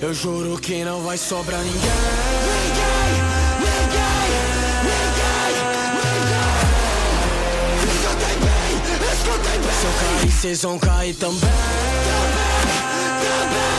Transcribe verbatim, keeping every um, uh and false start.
Eu juro que não vai sobrar ninguém. Ninguém, ninguém, ninguém, ninguém. Escutem bem, escutem bem. Se eu cair, cês vão cair também. Também, também.